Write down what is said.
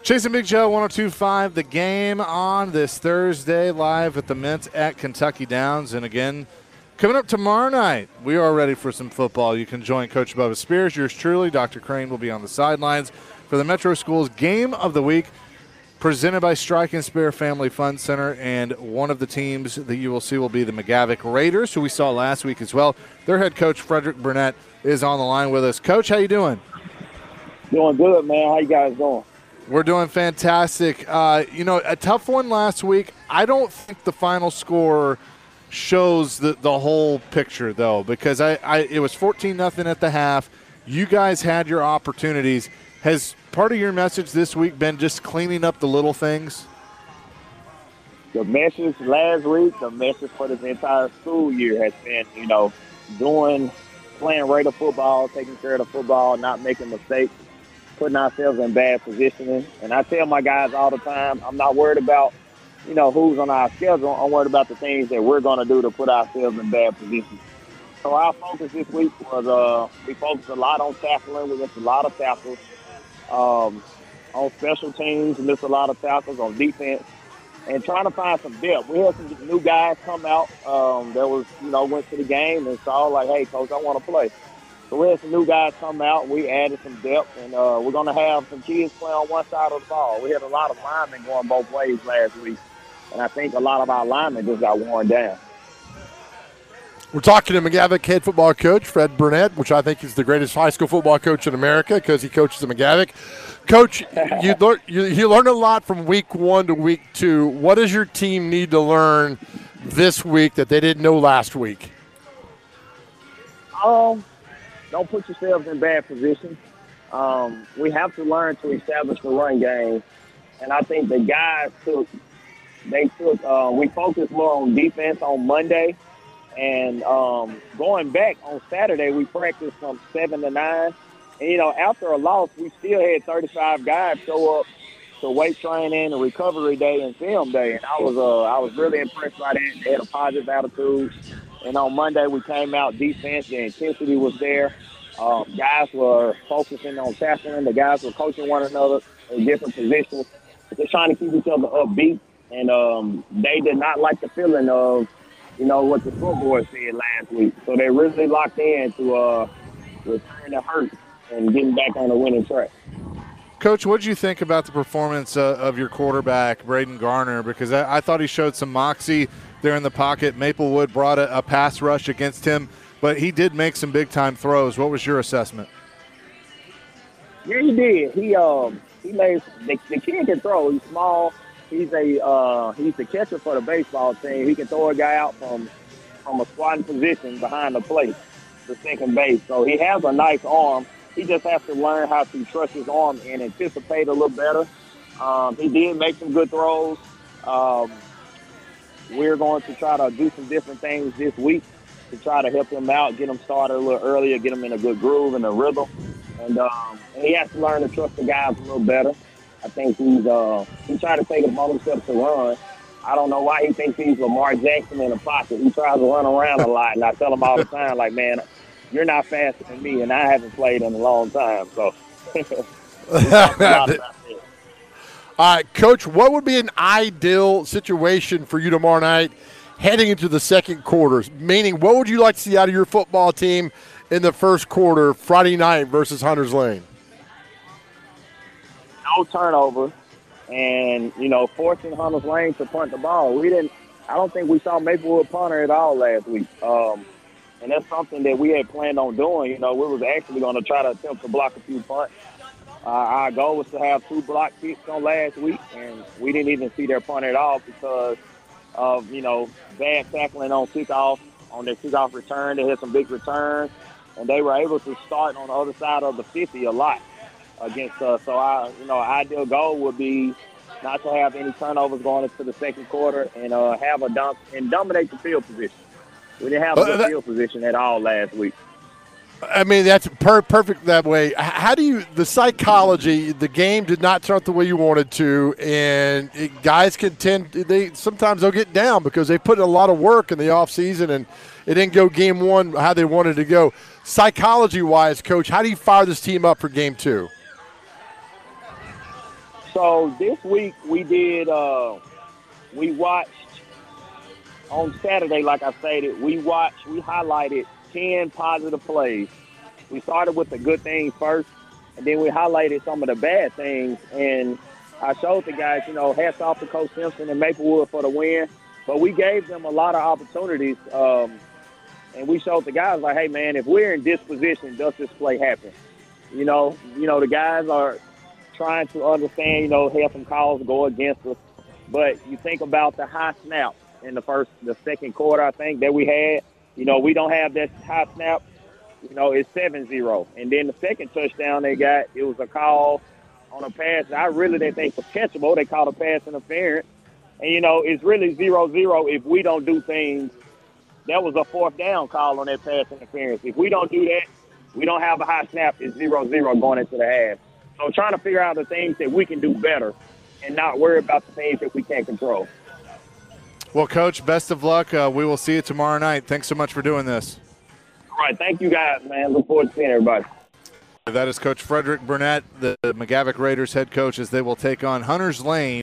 Chasing Big Joe, 102.5, the game on this Thursday, live at the Mint at Kentucky Downs. And again, coming up tomorrow night, we are ready for some football. You can join Coach Bubba Spears, yours truly. Dr. Crane will be on the sidelines for the Metro Schools Game of the Week, presented by Strike and Spare Family Fun Center. And one of the teams that you will see will be the McGavick Raiders, who we saw last week as well. Their head coach, Frederick Burnett, is on the line with us. Coach, how you doing? Doing good, man. How you guys doing? We're doing fantastic. A tough one last week. I don't think the final score shows the whole picture, though, because it was 14-0 at the half. You guys had your opportunities. Has part of your message this week been just cleaning up the little things? The message last week, the message for this entire school year has been, playing Raider football, taking care of the football, not making mistakes, putting ourselves in bad positioning. And I tell my guys all the time, I'm not worried about, who's on our schedule. I'm worried about the things that we're going to do to put ourselves in bad positions. So our focus this week was we focused a lot on tackling. We missed a lot of tackles. On special teams, we missed a lot of tackles on defense. And trying to find some depth. We had some new guys come out that was, went to the game and saw like, hey, Coach, I want to play. So we had some new guys come out. We added some depth, and we're going to have some kids play on one side of the ball. We had a lot of linemen going both ways last week, and I think a lot of our linemen just got worn down. We're talking to McGavick head football coach Fred Burnett, which I think is the greatest high school football coach in America because he coaches at McGavick. Coach, you learned a lot from week 1 to week 2. What does your team need to learn this week that they didn't know last week? Don't put yourselves in bad positions. We have to learn to establish the run game. And I think the guys we focused more on defense on Monday. And going back on Saturday, we practiced from 7 to 9. And, after a loss, we still had 35 guys show up to weight training and recovery day and film day. And I was really impressed by that. They had a positive attitude. And on Monday, we came out defense. The intensity was there. Guys were focusing on tackling. The guys were coaching one another in different positions, just trying to keep each other upbeat. And they did not like the feeling of, what the scoreboard said last week. So they really locked in to return the hurt and getting back on the winning track. Coach, what did you think about the performance of your quarterback, Braden Garner? Because I thought he showed some moxie there in the pocket. Maplewood brought a pass rush against him, but he did make some big-time throws. What was your assessment? Yeah, he did. He made the kid can throw. He's small. He's the catcher for the baseball team. He can throw a guy out from a squatting position behind the plate, the second base. So he has a nice arm. He just has to learn how to trust his arm and anticipate a little better. He did make some good throws. We're going to try to do some different things this week to try to help him out, get him started a little earlier, get him in a good groove and a rhythm. And he has to learn to trust the guys a little better. I think he's trying to take it upon himself to run. I don't know why he thinks he's Lamar Jackson in the pocket. He tries to run around a lot, and I tell him all the time, like, man, you're not faster than me, and I haven't played in a long time. So, all right, Coach, what would be an ideal situation for you tomorrow night heading into the second quarter? Meaning, what would you like to see out of your football team in the first quarter, Friday night versus Hunters Lane? No turnover, and forcing Hunters Lane to punt the ball. I don't think we saw Maplewood punter at all last week. And that's something that we had planned on doing. We was actually going to try to attempt to block a few punts. Our goal was to have 2 block kicks on last week, and we didn't even see their punt at all because of, bad tackling on kickoff, on their kickoff return. They had some big returns, and they were able to start on the other side of the 50 a lot against us. So, our ideal goal would be not to have any turnovers going into the second quarter and have a dump and dominate the field position. We didn't have a good field position at all last week. I mean, that's perfect that way. How do you – the psychology, the game did not turn out the way you wanted to, and guys can sometimes they'll get down because they put in a lot of work in the offseason and it didn't go game 1 how they wanted to go. Psychology-wise, Coach, how do you fire this team up for game 2? So this week we did. We watched on Saturday, like I stated. We highlighted 10 positive plays. We started with the good things first, and then we highlighted some of the bad things. And I showed the guys, hats off to Coach Simpson and Maplewood for the win. But we gave them a lot of opportunities, and we showed the guys like, hey man, if we're in this position, does this play happen? The guys are trying to understand, have some calls go against us. But you think about the high snap in the second quarter, I think, that we had. We don't have that high snap. It's 7-0. And then the second touchdown they got, it was a call on a pass that I really didn't think was catchable. They called a pass interference. And, it's really 0-0 if we don't do things. That was a fourth down call on that pass interference. If we don't do that, we don't have a high snap, it's 0-0 going into the half. So trying to figure out the things that we can do better and not worry about the things that we can't control. Well, Coach, best of luck. We will see you tomorrow night. Thanks so much for doing this. All right, thank you guys, man. Look forward to seeing everybody. That is Coach Frederick Burnett, the McGavock Raiders head coach, as they will take on Hunters Lane.